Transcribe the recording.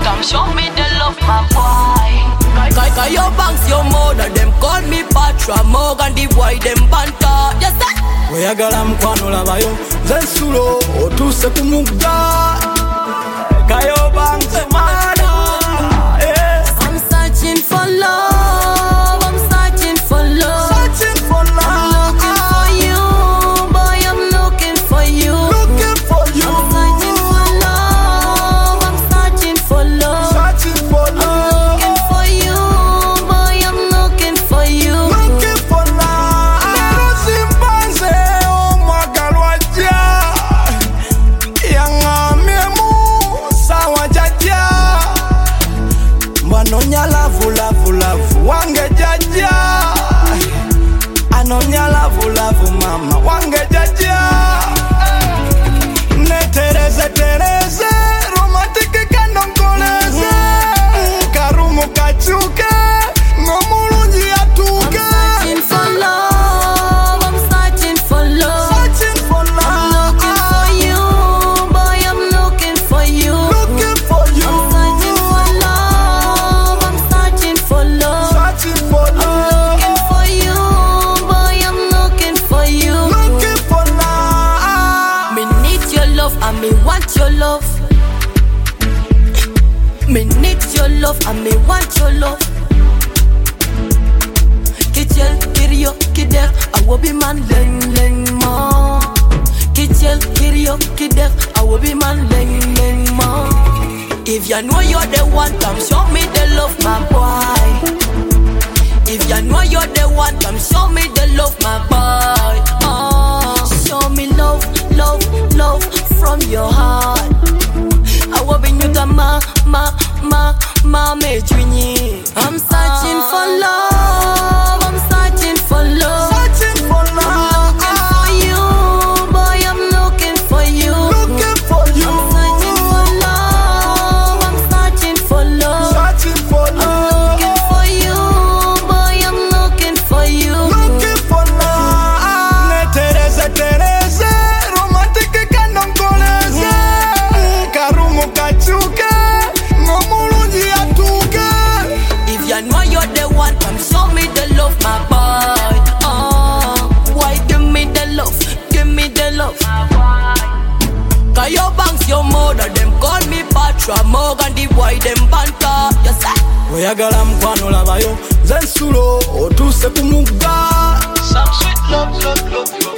come show me the love, my boy. Kaya your banks, your mother, them call me Patra Morgan, the boy, them banta. Yes, sir. Weyagala mkwano labayo zensulo otuse kumugga Kayo banks mada. I'm searching for love, I'm searching for love, Searching for love. I'm looking for you, boy, I'm looking for you. Looking for you. I'm searching for love, I'm searching for love, Searching for I'm love. looking for you, boy, I'm looking for you. Looking for love. Simpanze omwagalwaja yangamyemu sawa jaja Mbanonya lavu lavu lavu wange jaja Anonya lavu lavu mama wange jaja Netereze tereze romantike kanongoleze Karumu kachuke ngomulunji atuke Searching for love, I'm searching for love, Searching for love. looking for you, boy, I'm looking for you. Looking for you. I'm searching for love, I'm searching for love, Searching for love. looking for you, boy, I'm looking for you. Looking for love. Me need your love and me want your love. Me need your love and me want your love. Kitchel, Kirio, Kider, I will be man leng leng ma. Kitchel, Kirio, Kider, I will be man leng leng ma. If you know you're the one, come show me the love, my boy. If you know you're the one, come show me the love, my boy. Show me love, love, love from your heart. I will be new to me junior. I'm searching for love, I'm searching for love. Searching for love. Looking for you, boy, I'm looking for you. Looking for you. I'm searching for love, I'm searching for love. Searching for love. Looking for you, boy, I'm looking for you. Looking for love. Netereze tereze romantike kanongoleze Karumu kachuke ngomulunji atuke If you know you're the one, come show me the love, my boy. Why give me the love, give me the love. Cause your banks, your mother, them call me Patra Morgan, the boy, them banta. Yes, sir. Weyagala mkwano labayo zensulo otuse kumugga Some sweet love, love, love, love.